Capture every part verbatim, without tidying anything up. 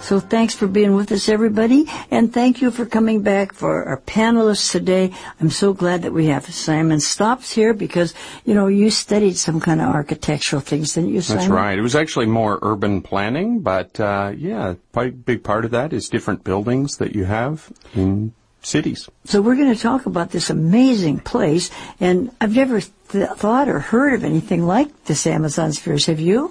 So thanks for being with us, everybody, and thank you for coming back for our panelists today. I'm so glad that we have Simon Stopes here because, you know, you studied some kind of architectural things, didn't you, Simon? That's right. It was actually more urban planning, but, uh, yeah, a big part of that is different buildings that you have in cities. So we're going to talk about this amazing place, and I've never th- thought or heard of anything like this Amazon Spheres. Have you?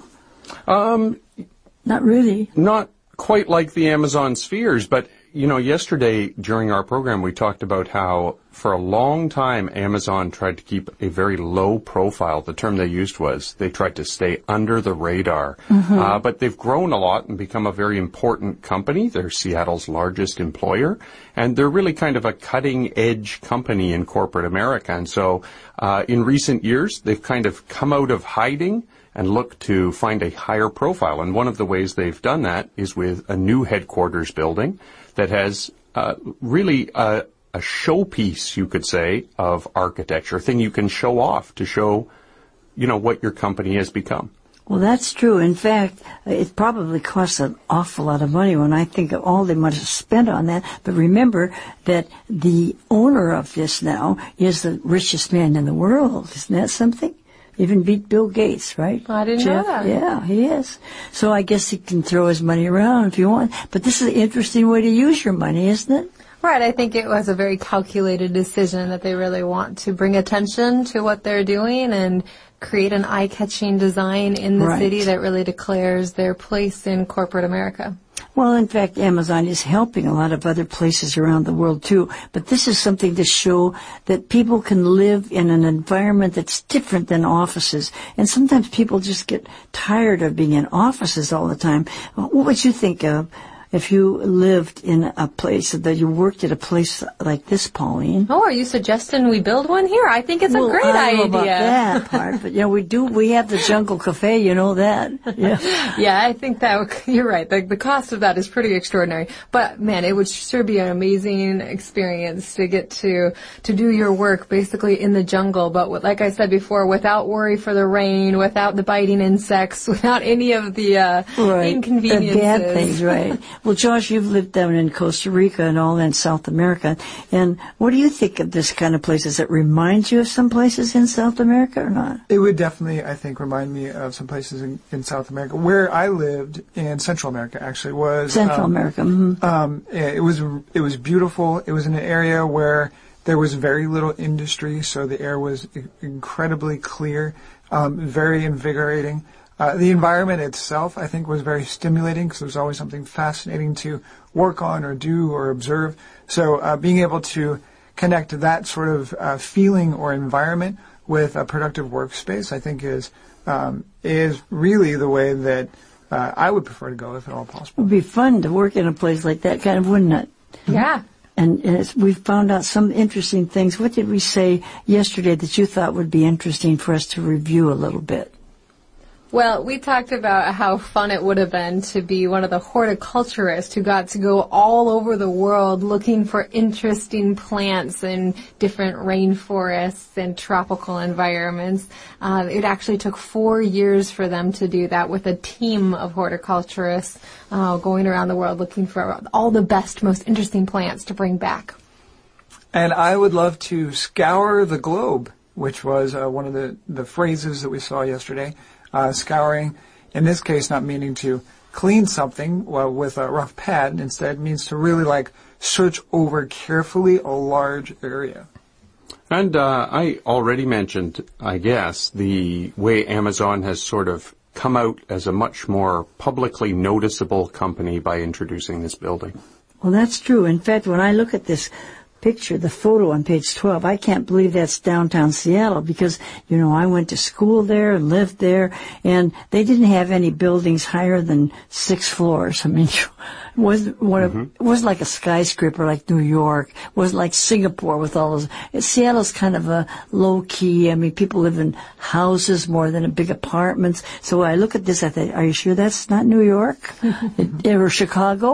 Um, Not really. Not quite like the Amazon Spheres, but, you know, yesterday during our program we talked about how for a long time Amazon tried to keep a very low profile. The term they used was they tried to stay under the radar. Mm-hmm. Uh, but they've grown a lot and become a very important company. They're Seattle's largest employer, and they're really kind of a cutting-edge company in corporate America. And so uh, in recent years, they've kind of come out of hiding and look to find a higher profile. And one of the ways they've done that is with a new headquarters building that has uh, really a, a showpiece, you could say, of architecture, a thing you can show off to show, you know, what your company has become. Well, that's true. In fact, it probably costs an awful lot of money when I think of all they must have spent on that. But remember that the owner of this now is the richest man in the world. Isn't that something? Even beat Bill Gates, right? I didn't Jeff? know that. Yeah, he is. So I guess he can throw his money around if you want. But this is an interesting way to use your money, isn't it? Right. I think it was a very calculated decision that they really want to bring attention to what they're doing and create an eye-catching design in the right. city that really declares their place in corporate America. Well, in fact, Amazon is helping a lot of other places around the world, too. But this is something to show that people can live in an environment that's different than offices. And sometimes people just get tired of being in offices all the time. What would you think of if you lived in a place, that you worked at a place like this, Pauline? Oh, are you suggesting we build one here? I think it's well, a great I don't idea. know about that part, but yeah, we do. We have the Jungle Cafe, you know that. Yeah, yeah, I think that you're right. The, the cost of that is pretty extraordinary. But man, it would sure be an amazing experience to get to to do your work basically in the jungle. But with, like I said before, without worry for the rain, without the biting insects, without any of the uh, right. inconveniences. The bad things, right? Well, Josh, you've lived down in Costa Rica and all in South America. And what do you think of this kind of places? Does it remind you of some places in South America or not? It would definitely, I think, remind me of some places in, in South America. Where I lived in Central America, actually, was... Central um, America. Mm-hmm. Um, it was it was beautiful. It was in an area where there was very little industry, so the air was incredibly clear, um, very invigorating. Uh, the environment itself, I think, was very stimulating because there was always something fascinating to work on or do or observe. So uh, being able to connect that sort of uh, feeling or environment with a productive workspace, I think, is um, is really the way that uh, I would prefer to go, if at all possible. It would be fun to work in a place like that, kind of, wouldn't it? Yeah. And, and it's, we've found out some interesting things. What did we say yesterday that you thought would be interesting for us to review a little bit? Well, we talked about how fun it would have been to be one of the horticulturists who got to go all over the world looking for interesting plants in different rainforests and tropical environments. Uh, it actually took four years for them to do that with a team of horticulturists uh, going around the world looking for all the best, most interesting plants to bring back. And I would love to scour the globe, which was uh, one of the, the phrases that we saw yesterday. Uh, scouring, in this case, not meaning to clean something well, with a rough pad. Instead, means to really, like, search over carefully a large area. And uh, I already mentioned, I guess, the way Amazon has sort of come out as a much more publicly noticeable company by introducing this building. Well, that's true. In fact, when I look at this picture, the photo on page twelve, I can't believe that's downtown Seattle because, you know, I went to school there and lived there, and they didn't have any buildings higher than six floors. I mean, it wasn't, one of, mm-hmm. it wasn't like a skyscraper like New York. It wasn't like Singapore with all those. Seattle's kind of a low-key. I mean, people live in houses more than in big apartments. So when I look at this, I think, are you sure that's not New York? Or Chicago?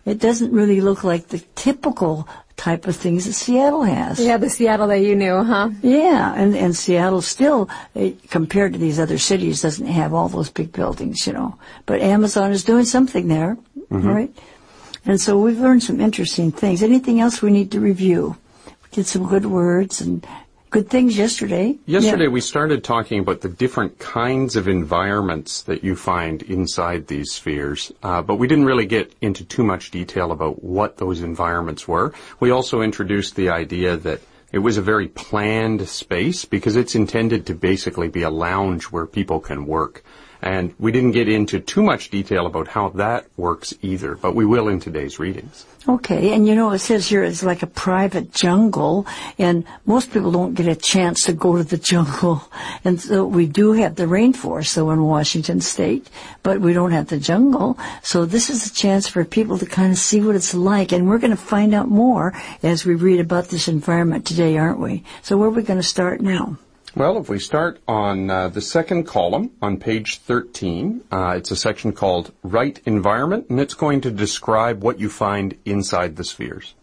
it doesn't really look like the typical type of things that Seattle has. Yeah, the Seattle that you knew, huh? Yeah, and, and Seattle still, it, compared to these other cities, doesn't have all those big buildings, you know. But Amazon is doing something there, mm-hmm. right? And so we've learned some interesting things. Anything else we need to review? We did some good words and good things yesterday. Yesterday yeah. we started talking about the different kinds of environments that you find inside these spheres, uh, but we didn't really get into too much detail about what those environments were. We also introduced the idea that it was a very planned space because it's intended to basically be a lounge where people can work. And we didn't get into too much detail about how that works either, but we will in today's readings. Okay, and you know, it says here it's like a private jungle, and most people don't get a chance to go to the jungle. And so we do have the rainforest, though, in Washington State, but we don't have the jungle. So this is a chance for people to kind of see what it's like, and we're going to find out more as we read about this environment today, aren't we? So where are we going to start now? Well, if we start on uh, the second column on page thirteen, uh, it's a section called Right Environment, and it's going to describe what you find inside the spheres.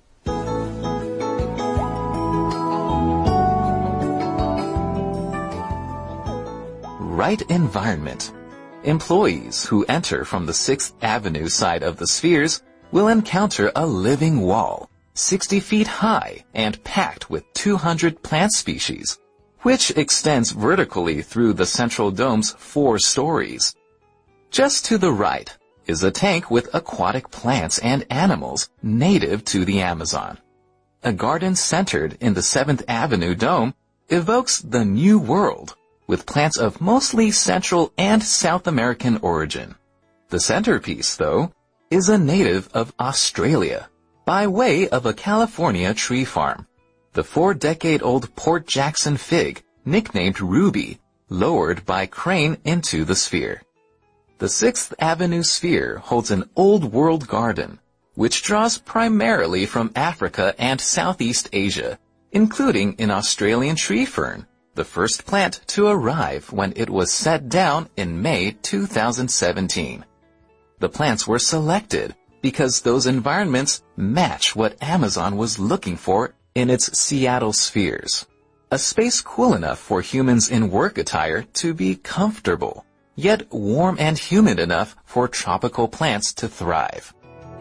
Right environment. Employees who enter from the sixth Avenue side of the spheres will encounter a living wall, sixty feet high and packed with two hundred plant species, which extends vertically through the central dome's four stories. Just to the right is a tank with aquatic plants and animals native to the Amazon. A garden centered in the seventh Avenue dome evokes the New World, with plants of mostly Central and South American origin. The centerpiece, though, is a native of Australia, by way of a California tree farm. The four-decade-old Port Jackson fig, nicknamed Ruby, lowered by crane into the sphere. The sixth Avenue sphere holds an old world garden, which draws primarily from Africa and Southeast Asia, including an Australian tree fern, the first plant to arrive when it was set down in May two thousand seventeen. The plants were selected because those environments match what Amazon was looking for in its Seattle spheres. A space cool enough for humans in work attire to be comfortable, yet warm and humid enough for tropical plants to thrive.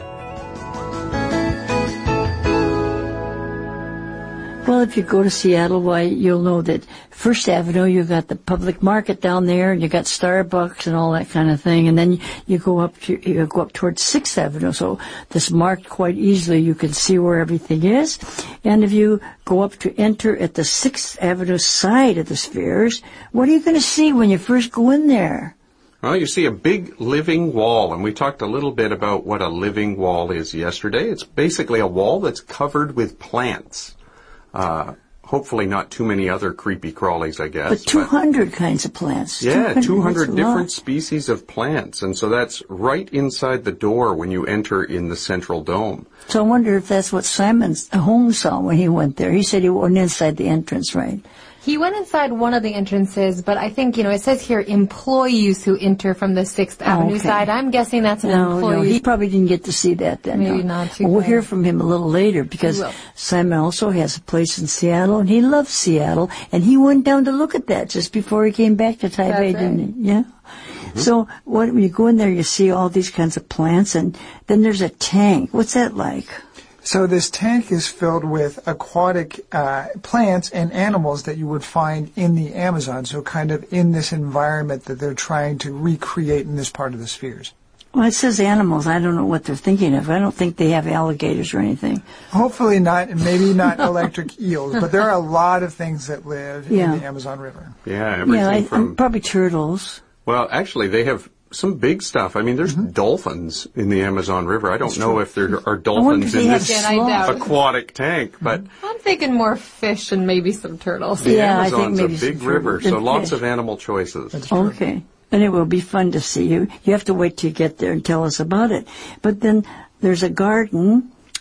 Well, if you go to Seattle, why, you'll know that First Avenue, you've got the public market down there, and you got Starbucks and all that kind of thing, and then you go up to, you go up towards Sixth Avenue. So this marked quite easily. You can see where everything is. And if you go up to enter at the Sixth Avenue side of the spheres, what are you going to see when you first go in there? Well, you see a big living wall, and we talked a little bit about what a living wall is yesterday. It's basically a wall that's covered with plants. Uh, hopefully not too many other creepy crawlies, I guess. But two hundred but, kinds of plants. Yeah, two hundred, two hundred different lot. species of plants. And so that's right inside the door when you enter in the central dome. So I wonder if that's what Simon Holmes saw when he went there. He said he went inside the entrance, right? He went inside one of the entrances, but I think, you know, it says here employees who enter from the sixth Avenue okay. side. I'm guessing that's an no, employee. No, he probably didn't get to see that then. Maybe no. not too well, we'll bad. hear from him a little later because Simon also has a place in Seattle, and he loves Seattle, and he went down to look at that just before he came back to Taipei, right. didn't he? Yeah. Mm-hmm. So what, when you go in there, you see all these kinds of plants, and then there's a tank. What's that like? So this tank is filled with aquatic uh, plants and animals that you would find in the Amazon, so kind of in this environment that they're trying to recreate in this part of the spheres. Well, it says animals. I don't know what they're thinking of. I don't think they have alligators or anything. Hopefully not, and maybe not electric eels, but there are a lot of things that live yeah. in the Amazon River. Yeah, everything yeah, I, from... probably turtles. Well, actually, they have some big stuff. I mean, there's mm-hmm. dolphins in the Amazon River. I don't That's know true. if there are dolphins in this aquatic tank, but... I'm thinking more fish and maybe some turtles. The yeah, Amazon's I think maybe a big river, so lots of animal choices. Okay. And it will be fun to see you. You have to wait till you get there and tell us about it. But then there's a garden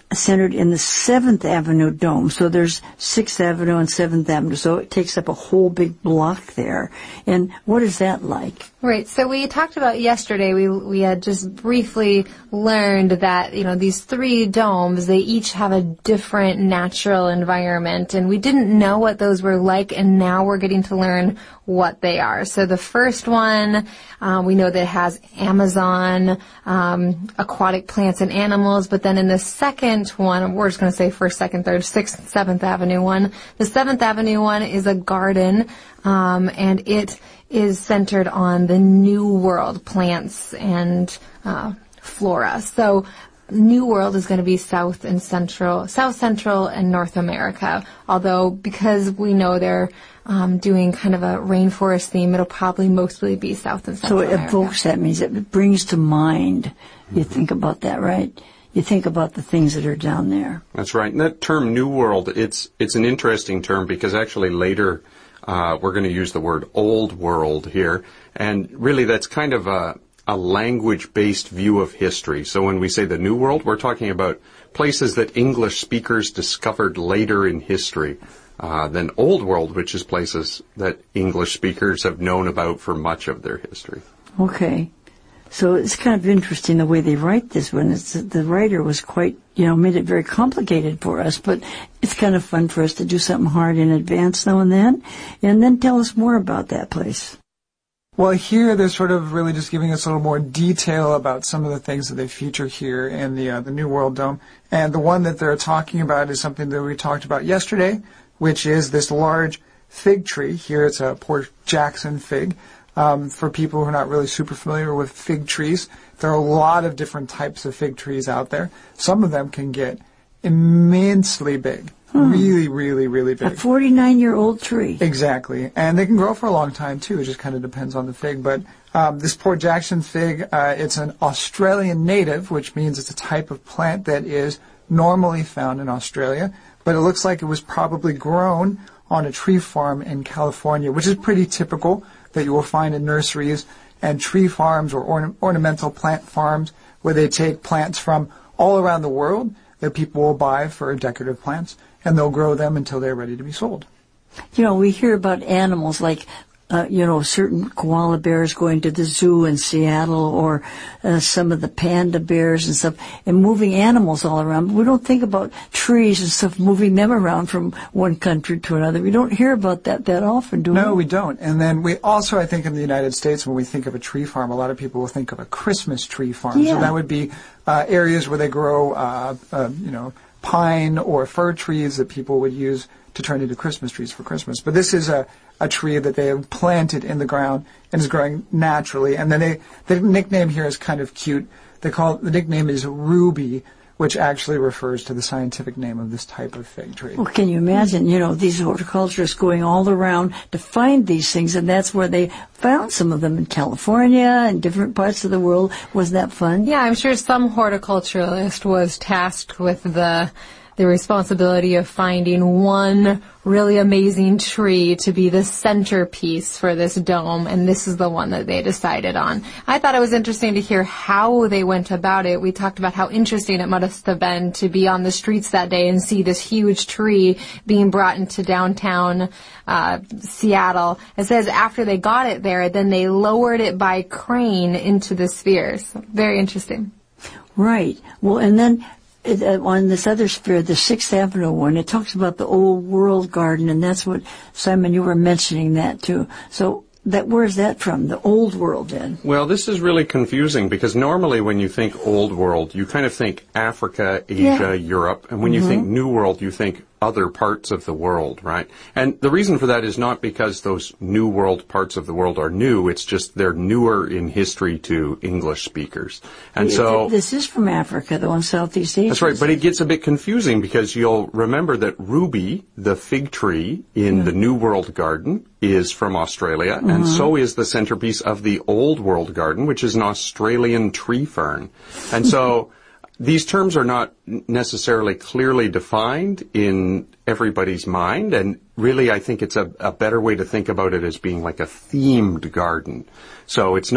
centered in the seventh Avenue Dome. So there's sixth Avenue and seventh Avenue. So it takes up a whole big block there. And what is that like? Right. So we talked about yesterday, we we had just briefly learned that, you know, these three domes, they each have a different natural environment. And we didn't know what those were like, and now we're getting to learn what they are. So the first one, um, we know that it has Amazon, um, aquatic plants and animals. But then in the second one, we're just going to say first, second, third, sixth, seventh Avenue one. The seventh Avenue one is a garden, um, and it is centered on the New World plants and uh, flora. So New World is going to be South and Central, South Central and North America. Although because we know they're um, doing kind of a rainforest theme, it'll probably mostly be South and Central So it America. evokes, that means it brings to mind. You think about that, right? You think about the things that are down there. That's right. And that term New World, it's it's an interesting term because actually later uh, we're going to use the word Old World here. And really that's kind of a, a language-based view of history. So when we say the New World, we're talking about places that English speakers discovered later in history. Uh, than Old World, which is places that English speakers have known about for much of their history. Okay. So it's kind of interesting the way they write this one. It's, the writer was quite, you know, made it very complicated for us, but it's kind of fun for us to do something hard in advance now and then. And then tell us more about that place. Well, here they're sort of really just giving us a little more detail about some of the things that they feature here in the uh, the New World Dome. And the one that they're talking about is something that we talked about yesterday, which is this large fig tree. Here it's a Port Jackson fig. Um, for people who are not really super familiar with fig trees, there are a lot of different types of fig trees out there. Some of them can get immensely big. Hmm. Really, really, really big. A forty-nine-year-old tree. Exactly. And they can grow for a long time, too. It just kind of depends on the fig. But um, this Port Jackson fig, uh, it's an Australian native, which means it's a type of plant that is normally found in Australia. But it looks like it was probably grown on a tree farm in California, which is pretty typical that you will find in nurseries and tree farms or orna- ornamental plant farms where they take plants from all around the world that people will buy for decorative plants, and they'll grow them until they're ready to be sold. You know, we hear about animals like, uh, you know, certain koala bears going to the zoo in Seattle, or uh, some of the panda bears and stuff, and moving animals all around. But we don't think about trees and stuff moving them around from one country to another. We don't hear about that that often, do we? No, we don't. And then we also, I think, in the United States, when we think of a tree farm, a lot of people will think of a Christmas tree farm. Yeah. So that would be uh, areas where they grow, uh, uh, you know, pine or fir trees that people would use to turn into Christmas trees for Christmas. But this is a, a tree that they have planted in the ground and is growing naturally. And then they, the nickname here is kind of cute. They call it, the nickname is Ruby, which actually refers to the scientific name of this type of fig tree. Well, can you imagine, you know, these horticulturists going all around to find these things, and that's where they found some of them in California and different parts of the world. Wasn't that fun? Yeah, I'm sure some horticulturalist was tasked with the the responsibility of finding one really amazing tree to be the centerpiece for this dome, and this is the one that they decided on. I thought it was interesting to hear how they went about it. We talked about how interesting it must have been to be on the streets that day and see this huge tree being brought into downtown uh, Seattle. It says after they got it there, then they lowered it by crane into the spheres. Very interesting. Right. Well, and then It, uh, on this other sphere, the sixth Avenue one, it talks about the Old World Garden, and that's what, Simon, you were mentioning that too. So that, where's that from, the Old World then? Well, this is really confusing because normally when you think Old World, you kind of think Africa, Asia, Yeah. Europe, and when Mm-hmm. you think New World, you think other parts of the world, right? And the reason for that is not because those New World parts of the world are new, it's just they're newer in history to English speakers. And so This is from Africa, though, in Southeast Asia. that's right, but it gets a bit confusing because you'll remember that Ruby, the fig tree in the New World Garden, is from Australia, and so is the centerpiece of the Old World Garden, which is an Australian tree fern. And so these terms are not necessarily clearly defined in everybody's mind, and really I think it's a, a better way to think about it as being like a themed garden. So it's not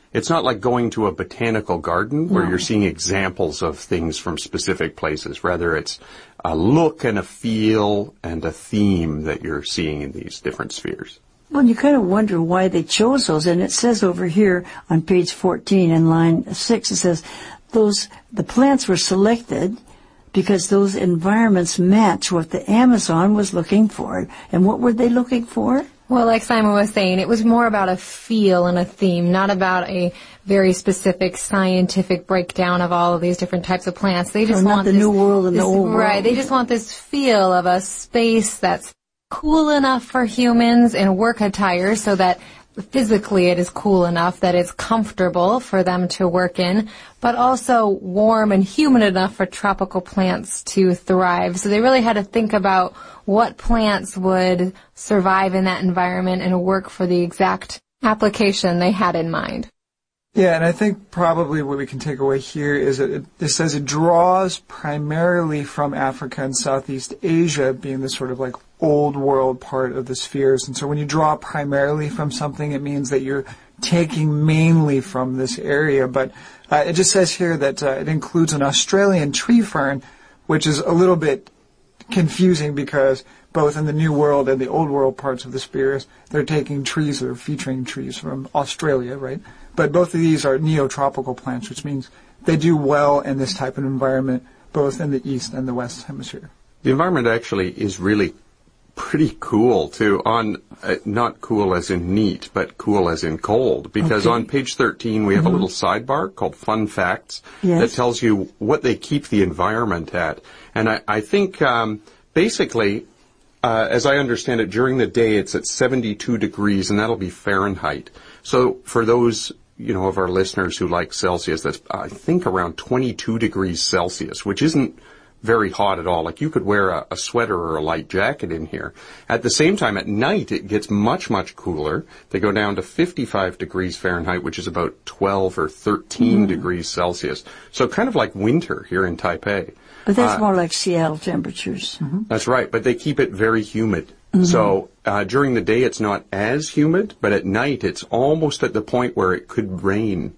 It's not like going to a botanical garden where No. you're seeing examples of things from specific places. Rather, it's a look and a feel and a theme that you're seeing in these different spheres. Well, you kind of wonder why they chose those, and it says over here on page fourteen in line six, it says those the plants were selected because those environments match what the Amazon was looking for. And what were they looking for? Well, like Simon was saying, it was more about a feel and a theme, not about a very specific scientific breakdown of all of these different types of plants. They just So not want the this, new world and the this- old world. Right. They just want this feel of a space that's cool enough for humans in work attire so that physically it is cool enough that it's comfortable for them to work in, but also warm and humid enough for tropical plants to thrive. So they really had to think about what plants would survive in that environment and work for the exact application they had in mind. Yeah, and I think probably what we can take away here is that it, it says it draws primarily from Africa and Southeast Asia, being the sort of like old world part of the spheres. And so when you draw primarily from something, it means that you're taking mainly from this area. But uh, it just says here that uh, it includes an Australian tree fern, which is a little bit confusing because both in the New World and the Old World parts of the spheres, they're taking trees that are featuring trees from Australia, right? But both of these are neotropical plants, which means they do well in this type of environment, both in the East and the West Hemisphere. The environment actually is really pretty cool, too. On uh, not cool as in neat, but cool as in cold. Because Okay. on page thirteen, we have mm-hmm. a little sidebar called Fun Facts Yes. that tells you what they keep the environment at. And I, I think um, basically, uh, as I understand it, during the day it's at seventy-two degrees, and that'll be Fahrenheit. So for those you know, of our listeners who like Celsius, that's, I think, around twenty-two degrees Celsius, which isn't very hot at all. Like, you could wear a, a sweater or a light jacket in here. At the same time, at night, it gets much, much cooler. They go down to fifty-five degrees Fahrenheit, which is about twelve or thirteen mm. degrees Celsius. So kind of like winter here in Taipei. But that's uh, more like Seattle temperatures. Mm-hmm. That's right, but they keep it very humid. Mm-hmm. So uh, during the day, it's not as humid, but at night, it's almost at the point where it could rain.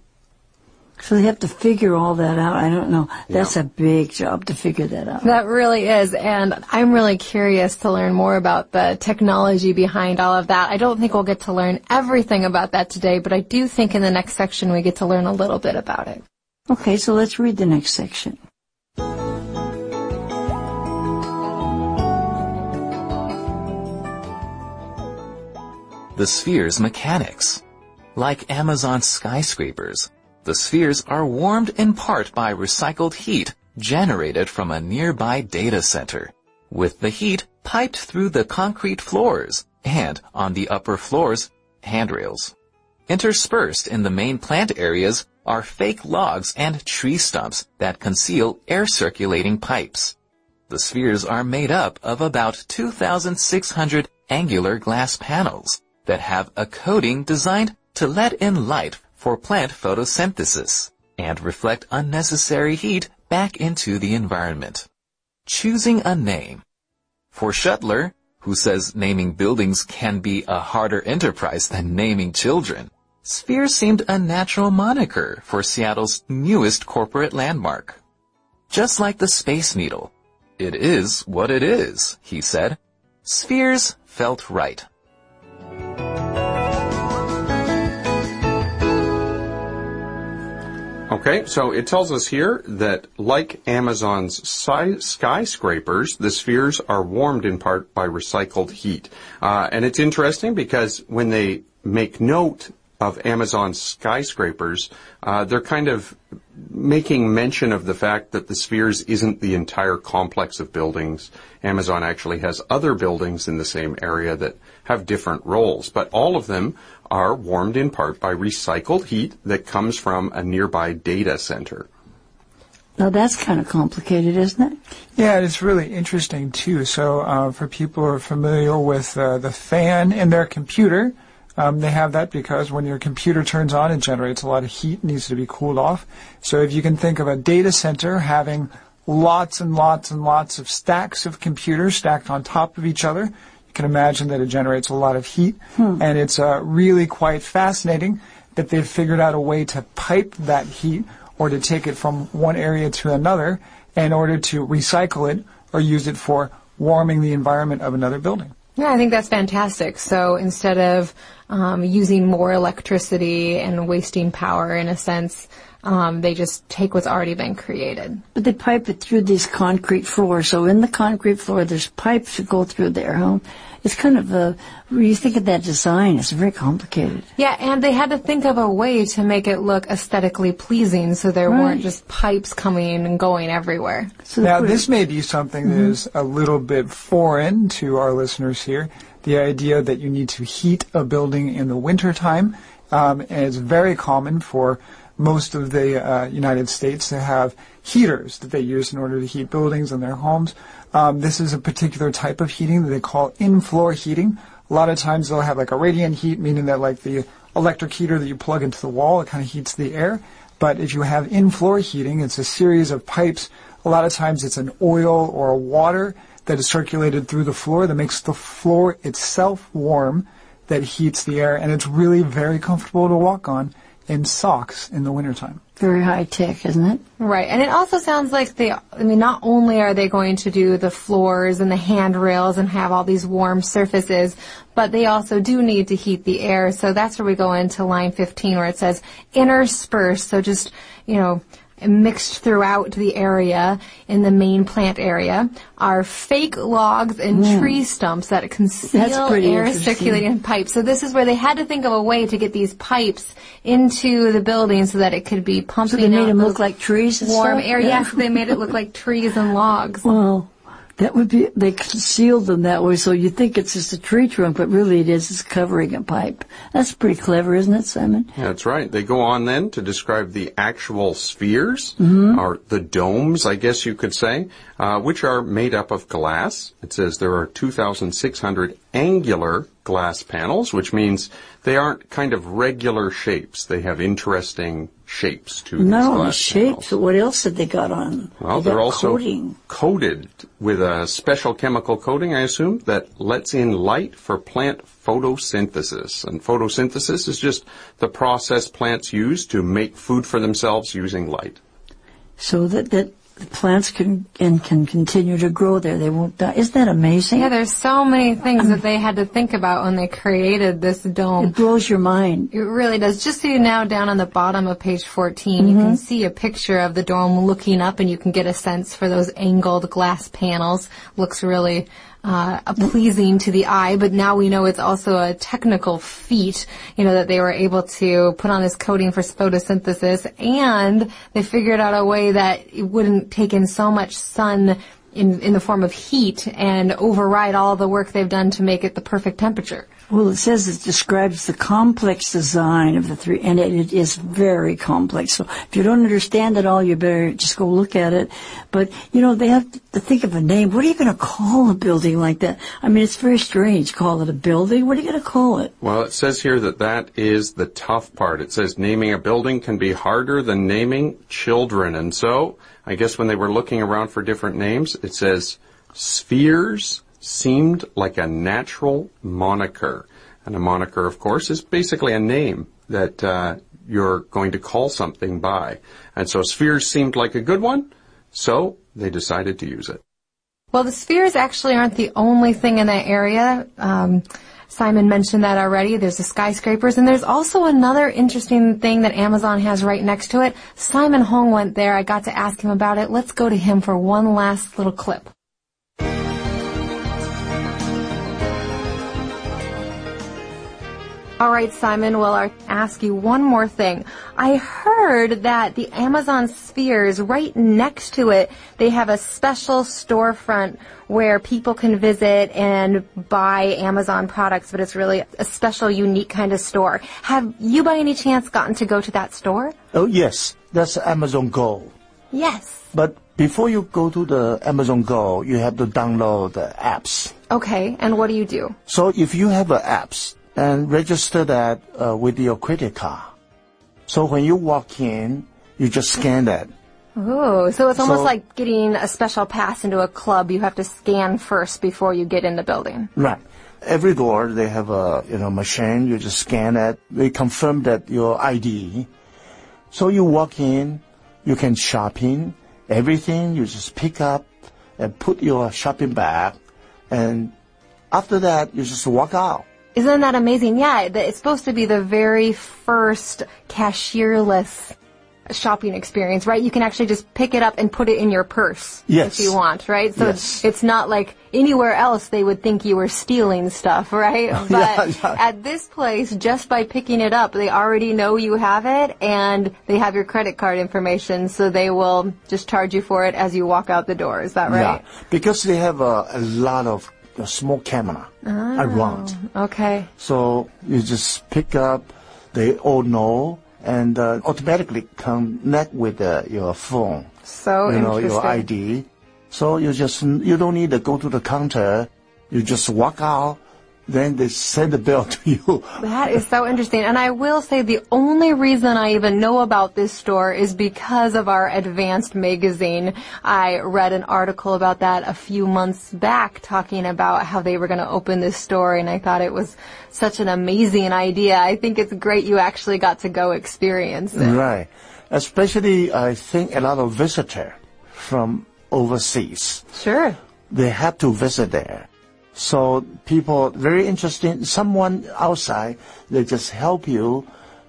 So they have to figure all that out. I don't know. That's yeah. a big job to figure that out. That really is, and I'm really curious to learn more about the technology behind all of that. I don't think we'll get to learn everything about that today, but I do think in the next section we get to learn a little bit about it. Okay, so let's read the next section. The sphere's mechanics. Like Amazon skyscrapers, the spheres are warmed in part by recycled heat generated from a nearby data center, with the heat piped through the concrete floors and, on the upper floors, handrails. Interspersed in the main plant areas are fake logs and tree stumps that conceal air-circulating pipes. The spheres are made up of about two thousand six hundred angular glass panels that have a coating designed to let in light for plant photosynthesis and reflect unnecessary heat back into the environment. Choosing a name. For Shuttler, who says naming buildings can be a harder enterprise than naming children, Sphere seemed a natural moniker for Seattle's newest corporate landmark. Just like the Space Needle, it is what it is, he said. Spheres felt right. Okay, so it tells us here that, like Amazon's si- skyscrapers, the spheres are warmed in part by recycled heat. Uh, and it's interesting because when they make note of Amazon's skyscrapers, uh, they're kind of making mention of the fact that the spheres isn't the entire complex of buildings. Amazon actually has other buildings in the same area that have different roles, but all of them are warmed in part by recycled heat that comes from a nearby data center. Now that's kind of complicated, isn't it? Yeah, and it's really interesting too. So uh, for people who are familiar with uh, the fan in their computer, Um, they have that because when your computer turns on, it generates a lot of heat, needs to be cooled off. So if you can think of a data center having lots and lots and lots of stacks of computers stacked on top of each other, you can imagine that it generates a lot of heat. Hmm. And it's uh, really quite fascinating that they've figured out a way to pipe that heat or to take it from one area to another in order to recycle it or use it for warming the environment of another building. Yeah, I think that's fantastic. So instead of um, using more electricity and wasting power, in a sense, um, they just take what's already been created. But they pipe it through these concrete floors. So in the concrete floor, there's pipes that go through there. Huh? It's kind of a, when you think of that design, it's very complicated. Yeah, and they had to think of a way to make it look aesthetically pleasing so there Right. weren't just pipes coming and going everywhere. So Now, put it- this may be something Mm-hmm. that is a little bit foreign to our listeners here, the idea that you need to heat a building in the wintertime. Um, and it's very common for most of the uh, United States to have heaters that they use in order to heat buildings and their homes. Um, this is a particular type of heating that they call in-floor heating. A lot of times they'll have like a radiant heat, meaning that like the electric heater that you plug into the wall, it kind of heats the air. But if you have in-floor heating, it's a series of pipes. A lot of times it's an oil or a water that is circulated through the floor that makes the floor itself warm, that heats the air, and it's really very comfortable to walk on in socks in the wintertime. Very high tech, isn't it? Right, and it also sounds like they, I mean, not only are they going to do the floors and the handrails and have all these warm surfaces, but they also do need to heat the air. So that's where we go into line fifteen where it says intersperse. So just, you know, mixed throughout the area in the main plant area are fake logs and Mm. tree stumps that That's conceal pretty air interesting. circulating in pipes. So this is where they had to think of a way to get these pipes into the building so that it could be So pumping they made out them those look like trees and warm stuff? air. Yeah. Yes, they made it look like trees and logs. Well, that would be, they concealed them that way, so you think it's just a tree trunk, but really it is, it's covering a pipe. That's pretty clever, isn't it, Simon? Yeah, that's right. They go on then to describe the actual spheres, Mm-hmm. or the domes, I guess you could say, uh, which are made up of glass. It says there are two thousand six hundred angular glass panels, which means they aren't kind of regular shapes. They have interesting shapes to these Not only glass shapes, panels. but what else did they got on? Well, they they're got also coating. coated with a special chemical coating, I assume, that lets in light for plant photosynthesis. And photosynthesis is just the process plants use to make food for themselves using light. So that, that the plants can, and can continue to grow there. They won't die. Isn't that amazing? Yeah, there's so many things that they had to think about when they created this dome. It blows your mind. It really does. Just so you know, down on the bottom of page fourteen, Mm-hmm. you can see a picture of the dome looking up, and you can get a sense for those angled glass panels. Looks really uh, pleasing to the eye, but now we know it's also a technical feat, you know, that they were able to put on this coating for photosynthesis, and they figured out a way that it wouldn't take in so much sun in, in the form of heat and override all the work they've done to make it the perfect temperature. Well, it says it describes the complex design of the three, and it, it is very complex. So if you don't understand it all, you better just go look at it. But, you know, they have to think of a name. What are you going to call a building like that? I mean, it's very strange. Call it a building? What are you going to call it? Well, it says here that that is the tough part. It says naming a building can be harder than naming children. And so, I guess when they were looking around for different names, it says spheres seemed like a natural moniker. And a moniker, of course, is basically a name that uh, you're going to call something by. And so spheres seemed like a good one, so they decided to use it. Well, the spheres actually aren't the only thing in that area. Um, Simon mentioned that already. There's the skyscrapers, and there's also another interesting thing that Amazon has right next to it. Simon Hong went there. I got to ask him about it. Let's go to him for one last little clip. All right, Simon, well, I'll ask you one more thing. I heard that the Amazon spheres, right next to it, they have a special storefront where people can visit and buy Amazon products, but it's really a special, unique kind of store. Have you by any chance gotten to go to that store? Oh, yes. That's Amazon Go. Yes. But before you go to the Amazon Go, you have to download the apps. Okay, and what do you do? So if you have a apps, and register that uh, with your credit card. So when you walk in, you just scan that. Ooh, so it's almost So- like getting a special pass into a club. You have to scan first before you get in the building. Right. Every door, they have a, you know, machine. You just scan it. They confirm that your I D. So you walk in, you can shopping, everything. You just pick up and put your shopping bag. And after that, you just walk out. Isn't that amazing? Yeah, it's supposed to be the very first cashierless shopping experience, right? You can actually just pick it up and put it in your purse yes. if you want, right? So yes. it's not like anywhere else they would think you were stealing stuff, right? But yeah, yeah. at this place, just by picking it up, they already know you have it and they have your credit card information, so they will just charge you for it as you walk out the door. Is that right? Yeah, because they have a, a lot of a small camera oh, around. Okay. So you just pick up, they all know, and uh, automatically connect with uh, your phone. So you know, interesting. your I D. So you just, you don't need to go to the counter. You just walk out. Then they send the bill to you. That is so interesting. And I will say the only reason I even know about this store is because of our Advanced magazine. I read an article about that a few months back talking about how they were going to open this store, and I thought it was such an amazing idea. I think it's great you actually got to go experience it. Right. Especially, I think a lot of visitors from overseas. Sure. They have to visit there. So people, very interesting, someone outside, they just help you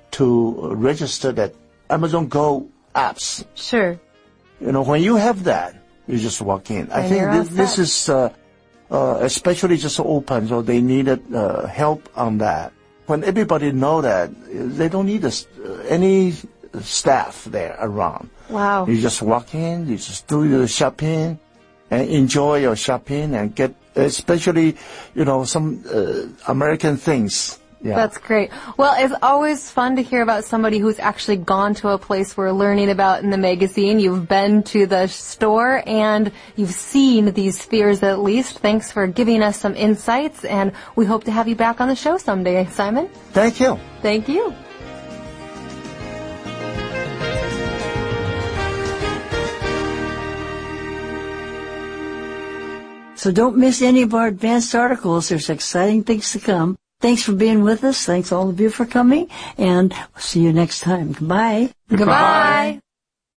to register that Amazon Go apps. Sure. You know, when you have that, you just walk in. I And think you're all this, this set. is, uh, uh, especially just open, so they needed uh, help on that. When everybody know that, they don't need a, any staff there around. Wow. You just walk in, you just do your shopping, and enjoy your shopping and get, especially, you know, some uh, American things. Yeah. That's great. Well, it's always fun to hear about somebody who's actually gone to a place we're learning about in the magazine. You've been to the store and you've seen these spheres at least. Thanks for giving us some insights, and we hope to have you back on the show someday, Simon. Thank you. Thank you. So don't miss any of our advanced articles. There's exciting things to come. Thanks for being with us. Thanks all of you for coming, and we'll see you next time. Goodbye. Goodbye.